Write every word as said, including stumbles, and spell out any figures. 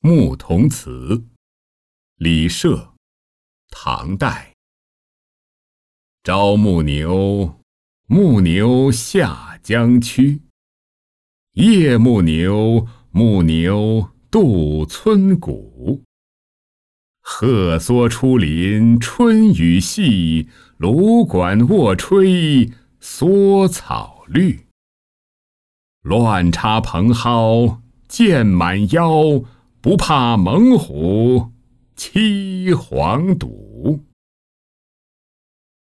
牧童词，李涉，唐代。朝牧牛，牧牛下江曲；夜牧牛，牧牛渡村谷。鹤缩出林春雨细，芦管卧吹蓑草绿。乱插蓬蒿箭满腰，不怕猛虎欺黄犊。